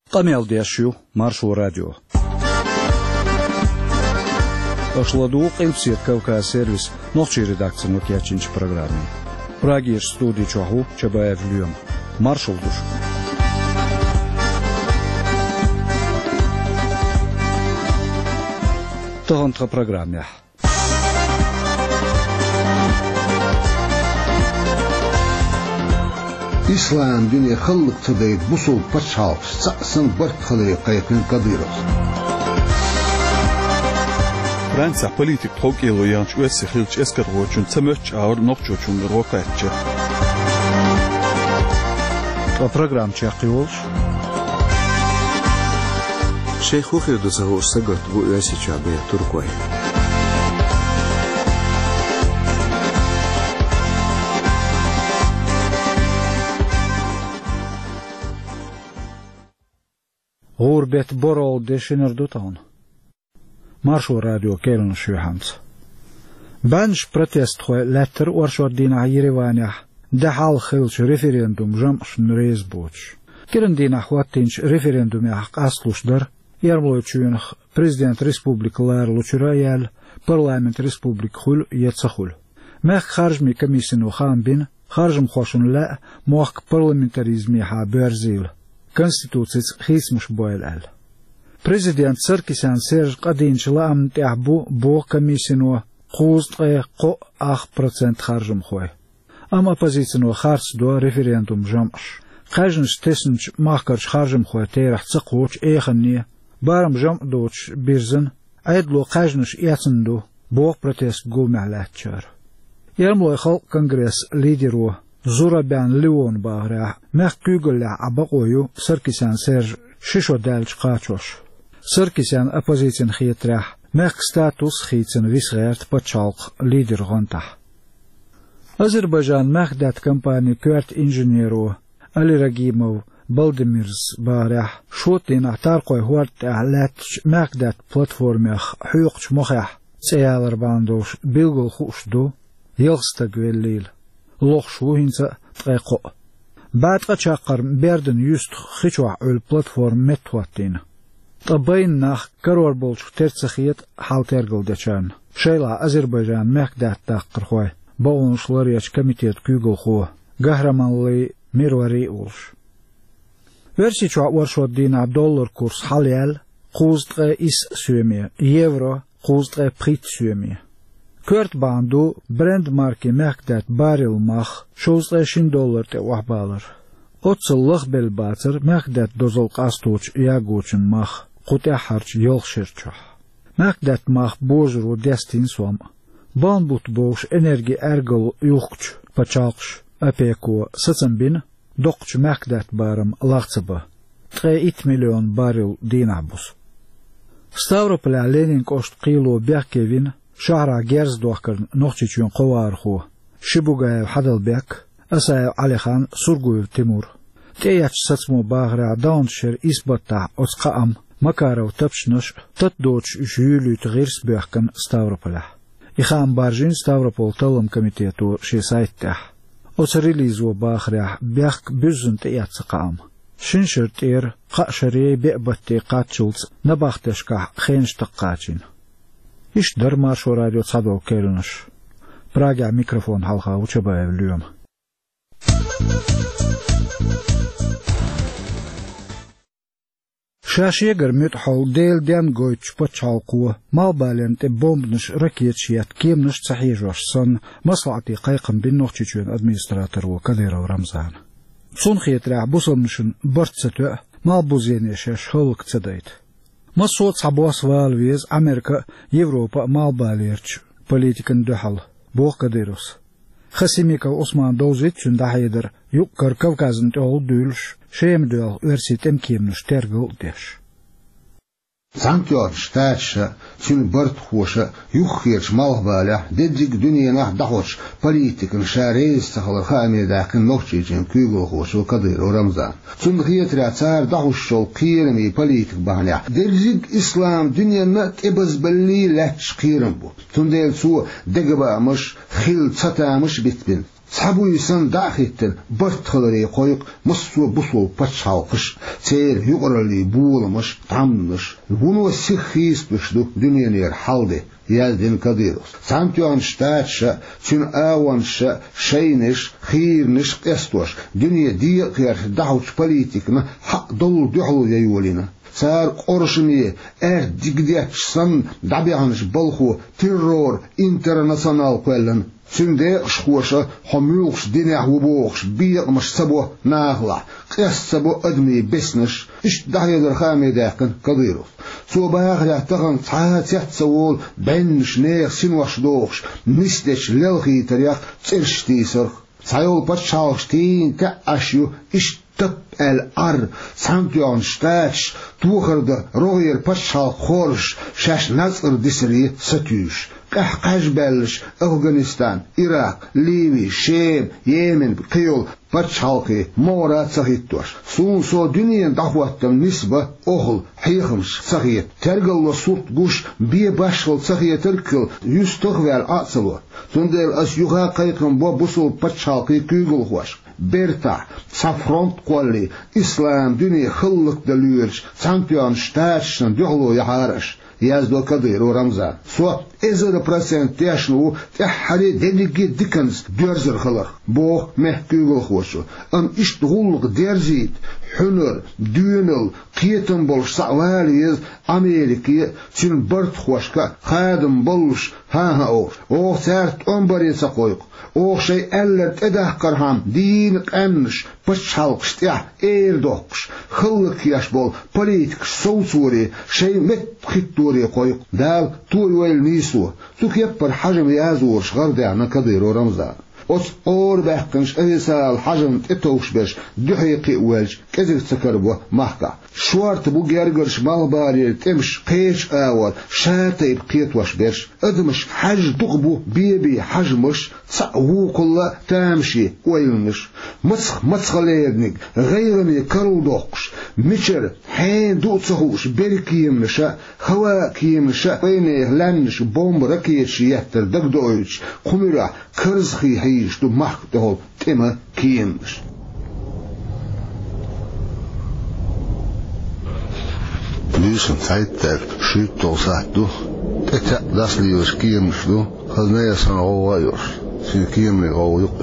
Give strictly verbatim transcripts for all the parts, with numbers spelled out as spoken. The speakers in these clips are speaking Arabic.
Qamel diyashu Marshall Radio. Ашладу Кемсет Кавказ сервис ночи редакции нокиячинч программе. Прагиш студии Чаху Чабаев Люем. Маршал душ. Тохантха программе. İslam dünya xalq tadayı busul paçal sa'sın bartxalı qayqın Kadyrov. Fransa politik tokelo yanç üyesi xilç eskargoçun tsamöç ağır nokçoçun rokatçı. O program çaqiyolş. Şeyh Uxirdu sağı sagat bu üyesi çabiye Turkoy. Gurbet borol deşinir dutan. Marshall Radio kelin şuhams. Banş protest xoy letter orşod dina Yerevanya dahal xilç referendum jamş nrezboç. Kirin dina xwatinç referendum ya qasluşlar yarmloçun prezident respublikalar luçurayal parlament respublik xul yetsaxul. Məx xarjmi komisiyonu xambin xarjm xoşun la moq parlamentarizmi ha berzil. Konstitutsiz xismuş boyal al. Prezident Sarkisyan Serj qadinçla am tahbu bu komisiyonu quzqe qo ax procent xarjm xoy. Am opozitsiyonu xars do referendum jamş. Qajnş tesnç maqarç xarjm xoy terah tsaqoç exni baram jam doç birzin aydlo qajnş yatsindu bu protest gulmalatchar. Yarmloy xalq kongress lideri Zuraban Leon Bahra məx Google abaqoyu Sarkisyan Serj şişo dalç qaçoş. Sarkisyan opozitsin xiyetrah məx status xitsin visğert paçalq lider ğantah. Azerbaycan məxdat kompaniya kvart injineru Ali Ragimov Baldemirz Barah şotin ahtar qoy hort ahlat məxdat platformah huyuqç moxah çayalar bandoş bilgul xushdu yılsta gwellil loxshu hinsa tqeqo baatqa chaqar berden yust xichwa ul platform metwatin tabayn nax karor bolch tertsixiyat haltergildachan shayla Azerbaycan məxdat taqirxoy bawunshlar yaç komitet kügül xo gahramanlı mirvari ulsh versichwa warshod dina dollar kurs halyal quztqa is sümi euro quztqa prit sümi Kurt bandu brand marki məxdat baril max şozlaşın dollar te wahbalar. Otsalıq belbatır məxdat dozol qastuç yagoçun max qutya harç yol şirçah. Məxdat max bozru destin som. Banbut boş enerji ergol yuxç paçalç apeko satsambin doqç məxdat barım laqçıba. üç milyon baril dinabus. Stavropol Lenin kost qilo berkevin شهر جرز دوخكر نوختيون قوارخو شبوغا حدلبك أسا علي خان سرغو تيمور تياتش ساتمو باغرا داونشر إسباتا أسقام مكارو تبشنش تدوش جيولو تغيرس بيحكن ستاوروبولا إخام بارجين ستاوروبول تلم كوميتيتو شي سايتح أسريليزو باغرا بيحك بزن تيات سقام شنشر تير قاشري بيقبتي قاتشولز نباختشكا خينش تقاچين İş der Marshall Radio Sadov keliniş. Praga mikrofon halka Uçabayev Lüyum. Şaşıya görmüt hal delden goyç paçalqu malbalente bombniş raketçiyat kemniş sahijashsan maslahati qayqın bin noqçiçün administrator o Kadyrov Ramzan. Son xiyetra busalmışın bartsatö malbuzene şaş halk çadayt. Masot sabos valviz Amerika Avropa malbalerç politikan döhal boq Kadyrovs. Xasimika Osman Dovzitçün dahidir yukkar Kavkazın tol dülş şemdöl versitem kemniş tergul deş. Sanktyor ştaçı tüm bart xoşa yuxirç malbala dedik dünyana dahoç politikan şarez taxıl xamedaqın noqçiçin kügül xoşu Kadyrov Ramzan. Tüm xiyetra çar dahoç şol qiyirmi politik bahna. Dedik İslam dünyana ebazballi laç qirin bu. Tüm del su degbamış xil çatamış bitbin. صحبو يسن داخيتن برتخلري قويق مصو بصو بتشالقش تير يقرلي بولمش تعمنش بونو سيخيس بشدو دنيا نير حالده يالدين كديروس سانتيون شتاتشا تون آوانشا شينش خيرنش قستوش دنيا دي قير دعوش بوليتيكنا حق دول دعو يولينا صار قرشمي ار ديجدياتش سن دابيانش بلخو تيرور انترناسيونال قولن سندق شخوشة حميوش دينيا وبوخش بيق مش سبو ناغلا قيس سبو أدمي بسنش إش دعي درخامي داقن كديروس سو باغلا تغن تعات يتسوول بينش نيغ سنوش دوخش نستش للغي تريق ترشتي سرخ سايول باتشالشتين كأشيو إش تب الأر سانتيون شتاش توخرد روير باتشال خورش شاش نصر دسري ستيوش قحقاش بلش أفغانستان إراق ليبي شام يمن قيول باتشالقي مورا تسخيتوش سون سو دنيا دعواتم نسبة أهل حيخمش تسخيت ترقل وصورت قوش بي باشغل تسخيت تركل يستغوال أعصلو تندل أس يغا قيقم بو بصول باتشالقي كيغل خوش بيرتا سافرونت قولي إسلام دنيا خلق دلورش سانتيون شتاشن دعلو يحارش يازدو كدير ورمزان سو إزر برسنت تيشنو تحري دنيجي ديكنز ديرزر خلق بو محكيغل خوشو أم إشتغلق ديرزيت حنر ديونل قيتن بولش سعواليز أمريكي تن برد خوشكا خادم بولش ها ها أوش أوه سارت أمبري سقويق أوه شي ألت إده كرهام دين قنش بشالقش تيح إير دوقش خلق ياش بول بوليتكش سوسوري شي مت خطوري قويق دال توي ويل نيسو توك يبر حجم يازورش غردعنا كديرو رمزان أس أور بحقنش أرسال حجم تتوش بش دحيقي والج كذب تكربو محكا شوارت بو جرجرش مالباري تمش قيش آور شاتي بقيت وش بش أدمش حج دقبو بيبي حجمش سأوو كلا تامشي ويلنش مسخ مسخ ليرنك غيرني كرو دوقش مشر حين دوت سهوش بركيم نشا خوا كيم نشا وينه لانش بوم ركيش يهتر دق دويش قمرا كرزخي هيش دو محك دهول تما كيمش ليش نتايتك شيت توصحتو تتا داس ليوش كيمش دو خلنا يسان غوايوش في كيمني غوايوك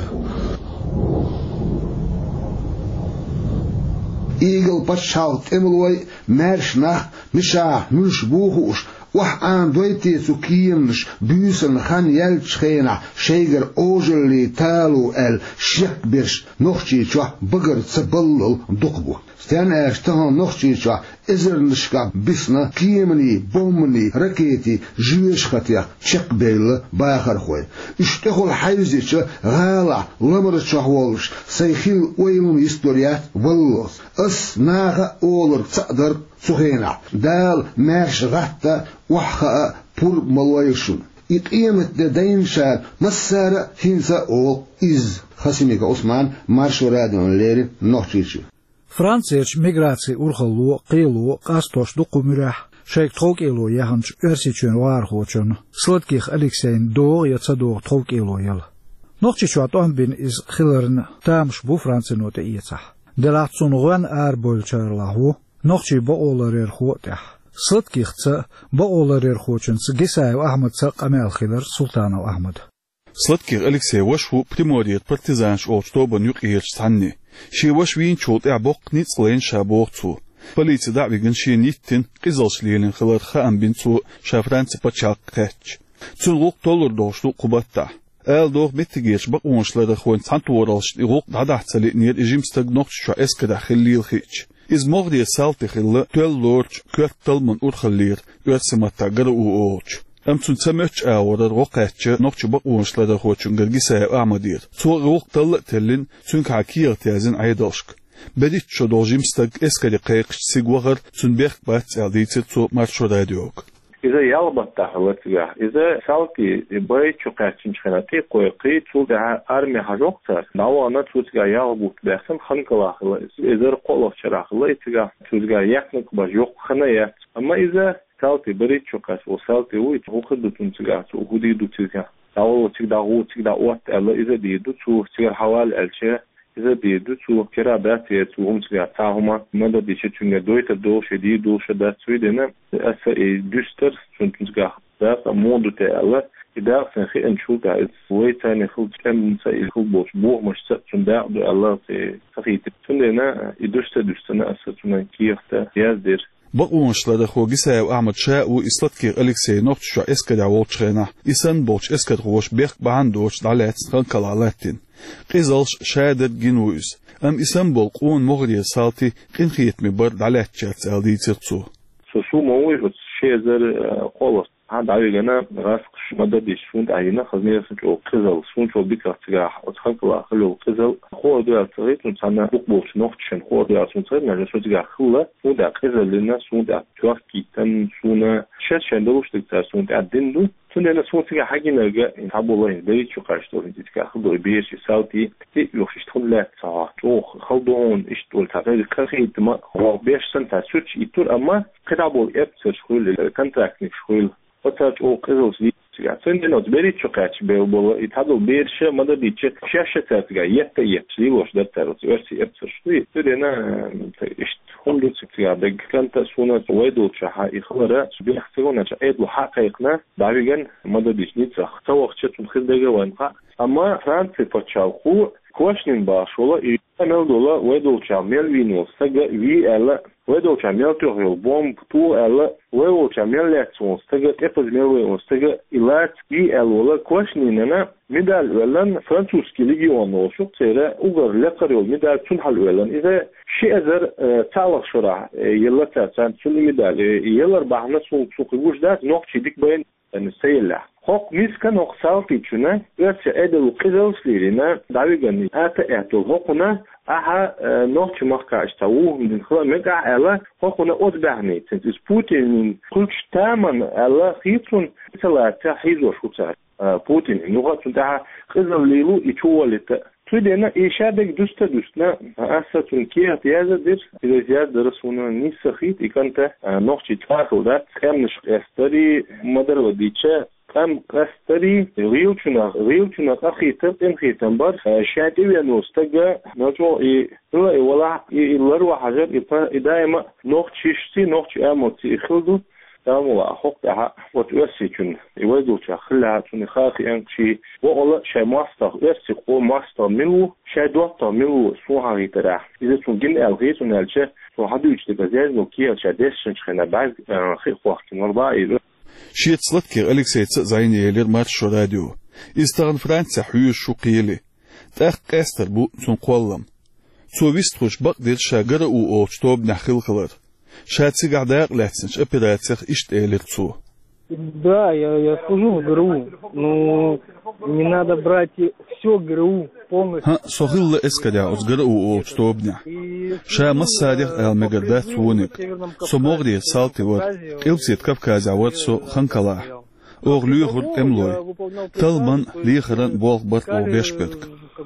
إيجل باتشاوت إملوي مارشناخ مشاح مش بوخوش وح آن دويتي سكيمش بيسن خان يلتش خينا شيغر أوجلي تالو ال شيك برش نوخشي شوح بغر تسبلل دقبو ستان اشتهان نوخشي شوح إزر نشكا بسنا كيمني بومني ركيتي جويش خطيا شيك بيل باخر خوي اشتخل حيزيش غالا لمر شوحولش سيخيل ويلم يستوريات واللوس اس ناغا أولر تقدر سخينا دال مارش غاتا وحخا بور ملويشون إقيمت دين شاد مسارة هنسا أول إز خسيميك عثمان مارشو راديون ليري نوحشيشي فرانسيش ميغراتسي أورخلو قيلو قاستوش دقو مرح شيك تروك إلو يهانش أرسيشون وارخوشون سلطكيخ أليكسين دور يتصدور تروك إلو يل نوحشيشوات أنبين إز خلرن تامش بو فرانسي نوتا إيتح دلاتسون غوان آربولشار لاهو نوحشي بأولارير خوتح سلطكيخ بأولارير خوشن سجيسايو أحمد ساق أمال خلر سلطانو أحمد سلطكيخ أليكسي وشو بتموريت بارتيزانش أوشتوبن يقيرش تعني شي وشوين شوط إعبوق نيتسلين شابوغتو بليتي دعبيقن شي نيتين قيزلش ليلين خلر خام بنتو شافرانسي باتشاق قاتش تنغوق تولر دوشتو قباتا آل دوغ متجيش بقونش لدخوين تانتورالش إغوق دعدح تسالي نير إجيمستاق نوقش شو إسكدا خليل خيش إز مغدي سالتي خلا تول لورج كوتل من أورخلير يرسمتا قرأو أوج أم تنسمتش آورد وقاتش نوقش بقونش لدخوين قرقسا أعمدير تو غوق طلق تلين تنك عكير تازن عيداشك بديت شو دوجيمستاق إسكدا قيقش سيقوغر تنبيخ بات أعديتي تو مارشو راديوك إذا يلبط تحولتها إذا سالتي بايت شو قاتشين شخناتي قويقي تولد أرمي حجوقتر نوانا تولد يلبط بحسن خنقلا خلا إذا قولف شراخلا إتغا تولد يحنق بجوق خنايات أما إذا سالتي بريت شو قاتش وسالتي ويت وخدو تنتغا وخدي دو تغا أول تقدر هو تقدر وقت الله إذا بيدو تو تقدر حوال الشيء إذا بيدو تو كرابات يتوهم تقدر تعهما ماذا بيشي تنجا دويت دوش دي دوش ده سويدنا أسا دستر تنجا ده مودو تألا إذا سنخي أنشوك عز ويتاني خلط كم سائل خلط بوش بوه مش ستون دا دو الله تخيط تنجا دستر دستنا أسا تنجا كيفتا يازدر بقونش لده خو جسا أحمد شاء وإسلاتكي أليكسي نوتشا إسكد عوالشخينا إسان بوش إسكد خوش بيخ بعندوش دعلات خنقل علاتين قيزالش شادت جنويز أم إسان بولقون مغرية سالتي قين خيت مبر دعلات شات ألدي تيرتسو سوسو موي شيزر قولس هذا عيجنا راسك مدد شفون عينا خزني سنجو قزل سنجو بيكر تجاح وتخلق خلو قزل هو ده تريد نتانا بقبوش نوختشن هو ده سنتريد نجس تجاح خلا وده قزل لنا سندا توافقي تن سونا شرشن دوش تكتر سندا دندو سندا سندا حاجة نرجع نحب الله بريد شو قاشتو انت تجاح خلو بيش ساوتي تي يوفش تخلى صح جو خلدون اشتول تعرض كخي تما هو بيش سنتا سوتش يطور أما كتابول إبتر شغل كنتراكني شغل وتاج أو قزل زي تجاه سندنا تبريد شو قاتش بيوبلا يتحدو بيرشة ماذا بيتش شاشة تجاه يتا يتشلي وش ده تروت ورسي إبتر شوي سندنا إشت هم دوت تجاه بيج كانت سونا ويدو شها يخلرا بيحسبونا شايد وحقيقنا بعدين ماذا بيش نتسخ سوى خشت مخيل دجا وانقع أما فرنسا فتشاو كوشنين باش ولا يعمل دولا ويدو شامل وينو سجى في ألا ويدو شامل تغير بوم تو ألا ويدو شامل لاتون سجى تفز ميل سجى إلات في ألا ولا كوشنين أنا مدال ولن فرنسوسكي ليجيون وشو ترى أوغر لقريو مدال تنحل ولن إذا شيء أزر تعلق شرع يلا تاتان سن مدال يلا ربعنا سوق سوق وش ده نقطة ديك بين السيلة حق ميسكا نقصال تيجنا يرسى أدل قزل سليرنا دعويقني آتا اعتل حقنا أها نوتش مخكا اشتاوه من خلال مقع ألا حقنا أتبعني تنتس بوتين من كل تامن ألا خيطون ثلاثة حيزو شوتار بوتين نغة تنتها قزل ليلو يتوالت تودينا إيشادك دوستا دوستنا أسا تنكيه تيازة دير إذا زيادة درسونا نيسا خيط إكانتا نوتش تفاقل دا كامنش قيستري مدر وديتشا كم قستري ريل شنا ريل شنا أخيتر إن خيتم بار شاتي وينوستجا نجوا إيه لا ولا إيه الأروع حاجات إدايما نوختشتي نوختش أموتي إخلدو تاموا حقها وتوسيكن يوزو تخلها تنخاخي أنشي ولا شيء ماستر يسق هو ماستر ملو شيء دوتر ملو سوها ريترا إذا تنجن الغيت ونالشه وحدو يجتبه زي نوكيا شادش شخنا بعد خير وقت نربا شيت سلطكي أليكسي تزايني يلير مارش راديو إستغن فرانسا حيوش شوقيلي تأخ قاستر بو تنقوالم سوفيست خوش بقدر شاقر او اوشتوب نحخيل خلر شاتسي قعداق لاتسنش операциях ишт элерцу. Да, я, я служу в ГРУ, но не надо брать все ГРУ полностью. ها صغير اسكدا از ГРУ اوشتوبنا شا مسادق المقدات ونك سموغدي سالتي ور إلبسيت كافكازا ورسو خنكلا أغلو خد أملوي تلمن ليخرن بولق برق أو بيشبتك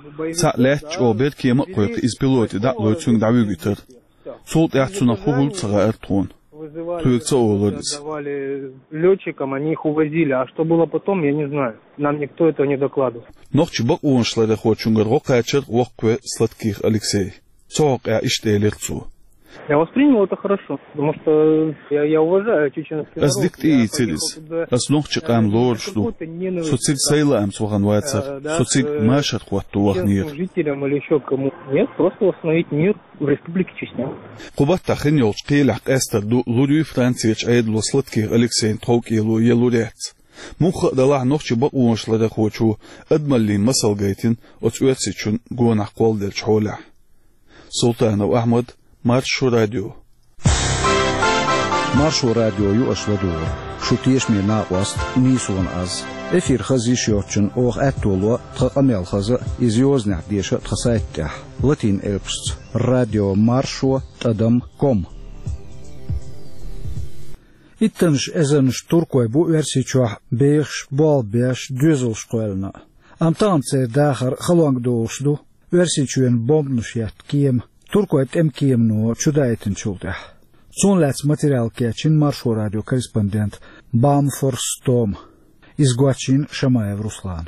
سألاتش أو بيت كيما قويق إز بيلوتي دعلو تسونغ دعوي جتر صوت يحتسونا خوهول صغير تون تويكتا أولودس летчикам, они их увозили, а что было потом, я не знаю. Нам никто этого не докладывал. نوخش بق ونشلا خو чунгар غوقاتشر وقوة سلطكيخ أليكسي صوق إشت إليرتسو. Я воспринял это хорошо, потому что я, я уважаю чеченский народ. أصدقت إيه تلس أس نوخش قام لورشلو социк сайла أم سوغан вайцер социк машат خواتو وغنير. Жителям или еще кому. Нет, просто восстановить мир в республике Чечня. قبات تخين يولش قيلح أستر دو لوريو فرانسيش أيد لو سلطكيخ أليكسي نتوك يلو يلوريات. مخ دلع نوخش بق ونشلا خوچو أدمالين مسال جايتين أتواتسيشون قوان أقوال دل شحولح. سلطان وأحمد مارشو راديو مارشو راديو يو أسودو شو تيش مي ناقوست نيسون أز إفير خزي شيوتشن أوغ أتولو تقاميل خزي إزيوز نحديشة تخسايتح لاتين إلبست راديو مارشو تدم كوم إتنش إزنش تركوي بو إرسي چوح بيخش بال بيش دوزل شقوالنا أم تانسي داخر خلوانك دوشدو إرسي چوين بومبنش يات كيم Turkot em kiemno чудайтен чултах. Цунлац материал кечин маршо радио корреспондент Бамфор Стом. Изгуачин Шамаев Руслан.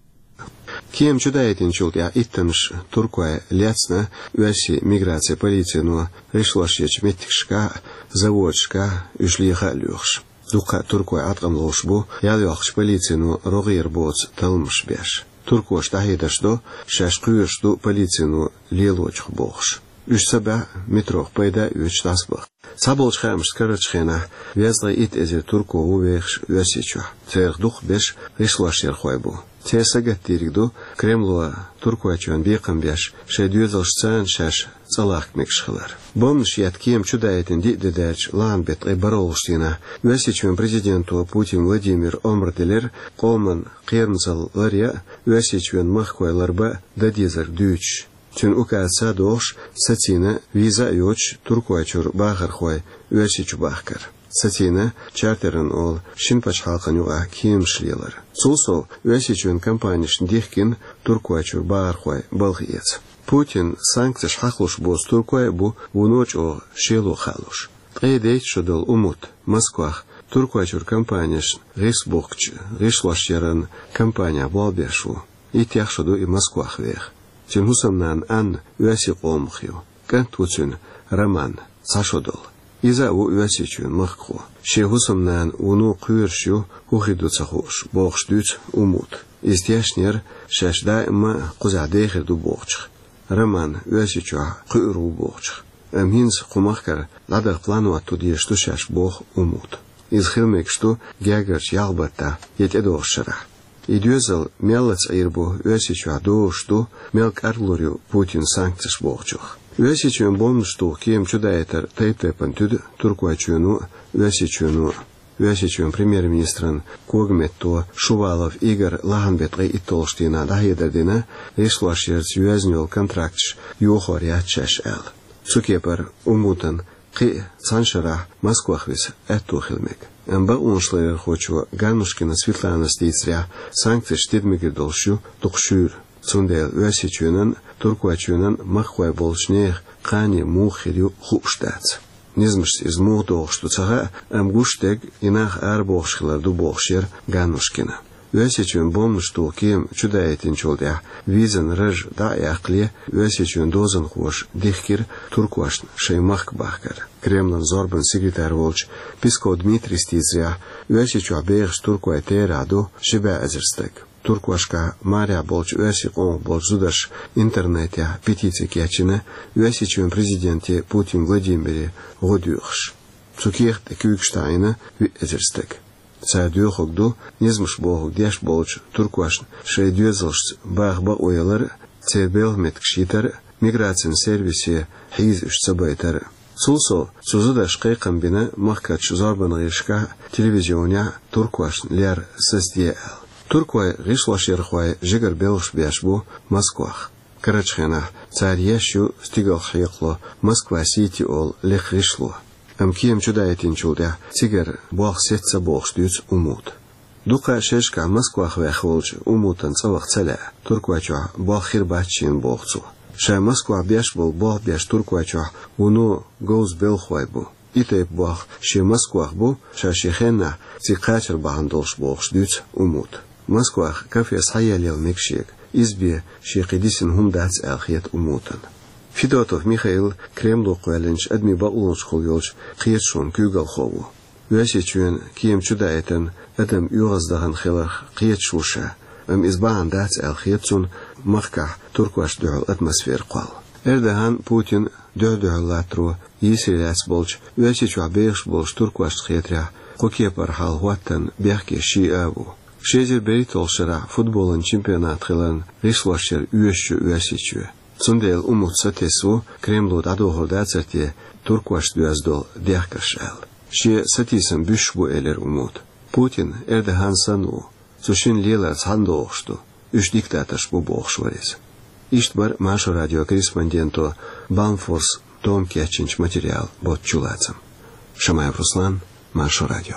Кем чудаетин чулт я иттанш туркуя лецна уэси миграция полиция но решила шеч метикшка заводшка ушлиха люхш. Дука туркуя атгамлош бу ялыхш полиция но рогир боц талмш беш. Туркуш тахидашдо шашкуешду полиция но лелочх бохш. Үш саба метрох пайда үч тасбах. Саболч хамш карачхена вязла ит эзе турку увехш уэсичу. Церх дух беш решила шер хойбу. Тесагат диригду Кремлуа туркуачуан бейқам беш шайдюзалшцан шаш цалах мекшхалар. Бомш яткием чудаетин дидедач ланбет и баролштина уэсичуан президенту Путин Владимир Омрделер колман қернзал лария уэсичуан махкуайларба дадизар дүйч. Тюн укаца дош сатина виза юч туркуачур бахархуай уэсичу бахкар. Сатина чартерен ол шинпач халқануға кием шлелар. Сулсо уэсичуэн компанияшн дихкин туркуачур баархуай балғиец. Путин санкцияш хақлуш боз туркуай бу уноч о шелу халуш. Тғейдейт шодол умут Москвах туркуачур компанияшн рейсбокч рейшлашерен компания балбешу. Итях шоду и Москвах вех. Тюн хусамнан ан уэси қомхью. Кантуцюн роман сашодол. Иза у уэсичуэн махку. Шехусамнан уну куиршу ухидуцахуш бохшдуц умут. Истяшнер шашда ма кузадехер ду бохчих. Роман уэсичуа куиру бохчих. Амхинс хумахкар ладах плану оттудешту шаш бох умут. Из хилмекшту гягарч ялбата етедошшара. Идюзал мелац айрбу уэсичуа дошту мелк арлорю Путин санкцияш бохчих. Уэсичуэн бомшту кем чудаетер тейптепан тюд туркуачуэну уэсичуэну уэсичуэн премьер-министран Когметто Шувалов Игорь Лаганбетгай и Толштина дахедердина решлашерц уэзнюэл контрактш юхорячаш эл. Цукепер умутан қи цаншара Москвахвис эттухилмек. Амба уншлайер хочу Ганушкина Светлана Стейцря санкции штедмегер долшу тухшур. Цундел уэсичуэнен туркуачуэнен махуай болшнех қани мухирю хуштац. Низмш из мухдох штуцага амгуштег инах арбохшхиларду бохшер Ганушкина. Уэсичуэн бомшту кем чудаетин чолдя визен рыж да яқли уэсичуэн дозен хош дихкир туркуашн шеймах бахкар. Кремлен зорбан секретарь волч Писко Дмитрий Стизря уэсичуа бейхш туркуайтераду шибе азерстег. Туркуашка Мария болч уэси он болч зудаш интернете петиции кячина уэсичуэн президенте Путин Владимире годюхш. Цукех текюкштайна визерстек. Цадюхогду низмш богу деш болч туркуашн шейдюзалш бахба уэлэр цербел меткшитер миграцион сервисе хиз ушцабайтер. Сулсо сузудаш кайкамбина махкач зорбан гишка телевизионя туркуашн лер ссдл. Туркуай ришлашерхуай жигар белш бешбу Москвах. Карачхена царьяшу стигал хикло Москва сити ол лех ришло. Амкием чудаетин чулда цигар бог сетца бохштюц умут. Дука шешка Москвах вехволч умутан цавах цаля. Туркуача бог хирбачин бохцу. Ша Москва беш бол бог беш туркуача уну гоз белхуайбу. Итеп бог ше Москвах бу ша шехена цикачер бахандолш бохштюц умут. Москвах кафе саялел мекшек избе шекидисин хумдац алхиет умутан. Федотов Михаил Кремлу қуәлінш әдмі баулынш қолгелш қиетшон күйгал қову. Уәсечуен кием чудаетен әдім юғаздаған қилах қиетшуша, әм избаған дац алхиетсун маққа туркуаш дұғыл атмосфер қуал. Эрдоған Путин дұғ-дұғылатру есіреләс болч, уәсечуа бейш болш туркуаш қиетря қокепар халғуаттан бәхке ши әву. Шезер беритолшыра футболын чемпионат қилан решлашер уәшші уәсечуе. Цундел умут сатесу Кремлу дадохор дацерте туркуаш дуаздол дяхкашал. Ше сатисам бюшбу элер умут. Путин Эрдоған сану. Сушин лелар цандоохшту. Үш диктаташ бу бохшварез. Ишт бар Маша радио корреспонденту Банфорс Том Кячинч материал бот чулацам. Шамаев Руслан, Маша радио.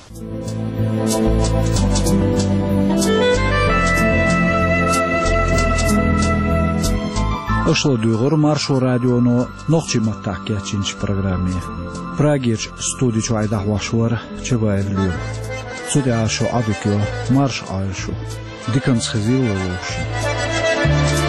Ошло дүйгөр Маршо радиону нохчи маттак кячинч программе. Прагич студичу айдах вашуар чебаев лю. Цуде ашо адикё марш аешо. Диканс хизил лоши.